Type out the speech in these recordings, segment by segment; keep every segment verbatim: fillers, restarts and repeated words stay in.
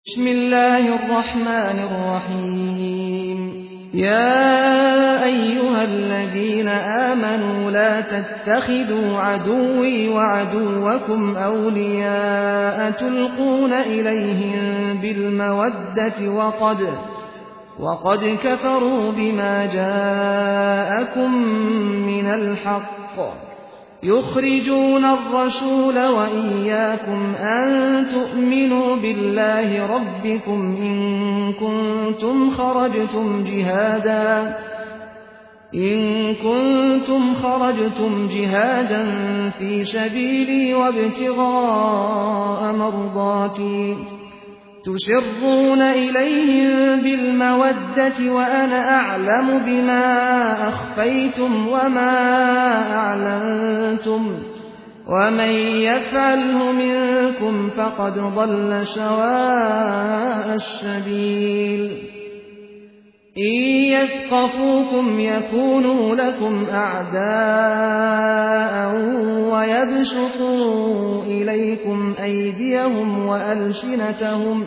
بسم الله الرحمن الرحيم يا أيها الذين آمنوا لا تتخذوا عدوي وعدوكم أولياء تلقون إليهم بالمودة وقد, وقد كفروا بما جاءكم من الحق يخرجون الرسول وإياكم أن تؤمنوا بالله ربكم إن كنتم خرجتم جهادا إن كنتم خرجتم جهادا في سبيلي وابتغاء مرضاتي تسرون إليهم بالمودة وأنا أعلم بما أخفيتم وما أعلنتم ومن يفعله منكم فقد ضل سواء السبيل إن يثقفوكم يكونوا لكم أعداء ويبسطوا إليكم أيديهم وألسنتهم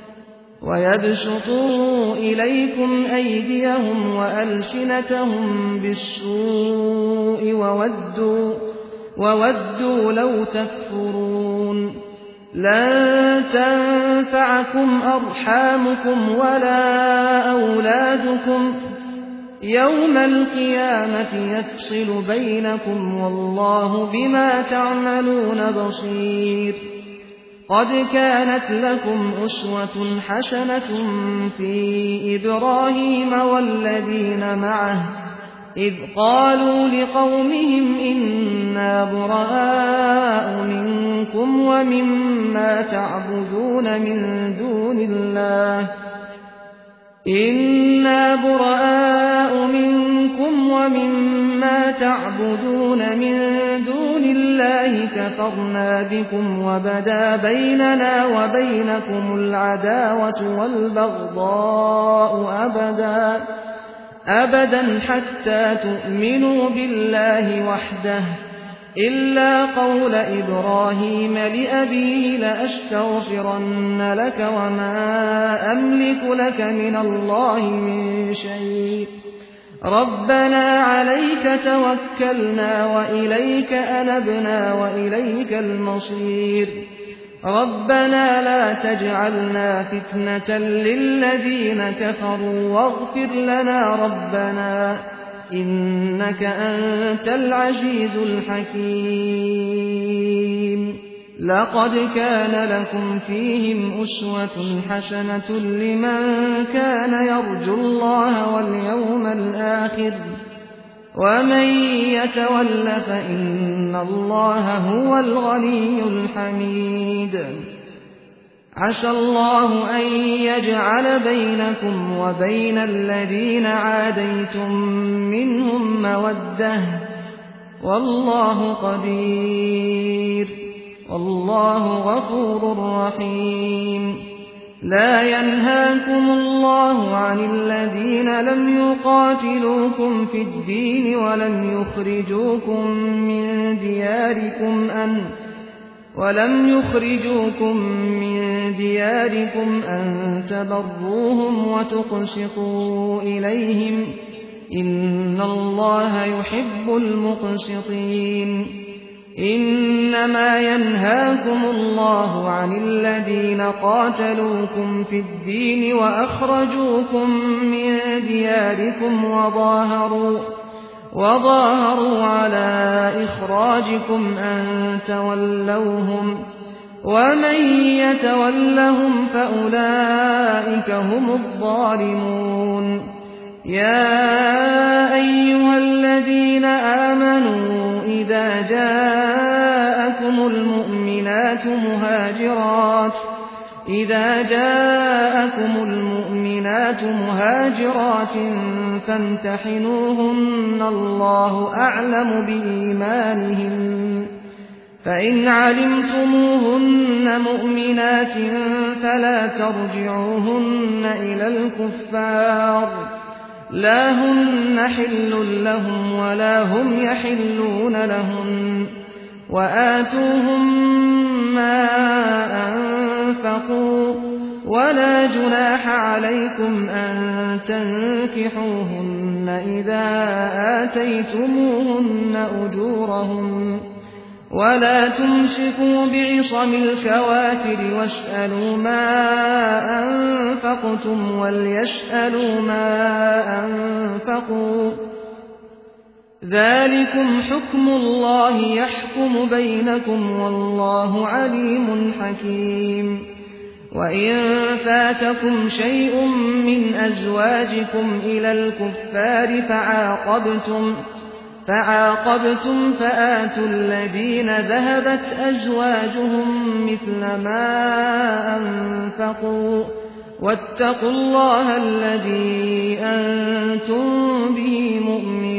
ويبسطوا إليكم أيديهم وألسنتهم بالسوء وودوا, وودوا لو تكفرون لن تنفعكم أرحامكم ولا أولادكم يوم القيامة يفصل بينكم والله بما تعملون بصير قد كانت لكم أسوة حسنة في إبراهيم والذين معه إذ قالوا لقومهم إنا براء منكم ومما تعبدون من دون الله إنا براء منكم ومما تعبدون من دون الله كفرنا بكم وبدا بيننا وبينكم العداوة والبغضاء أبدا أبدا حتى تؤمنوا بالله وحده إلا قول إبراهيم لأبيه لأستغفرن لك وما أملك لك من الله من شيء ربنا عليك توكلنا وإليك أنبنا وإليك المصير ربنا لا تجعلنا فتنة للذين كفروا واغفر لنا ربنا إنك أنت العزيز الحكيم لقد كان لكم فيهم أسوة حسنة لمن كان يرجو الله واليوم الآخر ومن يتول فإن الله هو الغني الحميد عسى الله أن يجعل بينكم وبين الذين عاديتم منهم مودة والله قدير والله غفور رحيم لا ينهاكم الله عن الذين لم يقاتلوكم في الدين ولم يخرجوكم من دياركم أن ولم يخرجوكم من دياركم أن تبروهم وتقسطوا إليهم إن الله يحب المقسطين إنما ينهاكم الله عن الذين قاتلوكم في الدين وأخرجوكم من دياركم وظاهروا وظاهروا على إخراجكم أن تولوهم ومن يتولهم فأولئك هم الظالمون يا أيها الذين آمنوا إذا جاءكم المؤمنات مهاجرات إذا جاءكم المؤمنات مهاجرات فامتحنوهن الله أعلم بإيمانهن فإن علمتموهن مؤمنات فلا ترجعوهن إلى الكفار لا هن حل لهم ولا هم يحلون لهن وآتوهم ما أنفقوا ولا جناح عليكم أن تنكحوهن إذا آتيتموهن أجورهن ولا تمسكوا بعصم الكوافر واسألوا ما أنفقتم وليسألوا ما أنفقوا ذلكم حكم الله يحكم بينكم والله عليم حكيم. وإن فاتكم شيء من أزواجكم إلى الكفار فعاقبتم فعاقبتم فآتوا الذين ذهبت أزواجهم مثل ما أنفقوا واتقوا الله الذي أنتم به مؤمنون.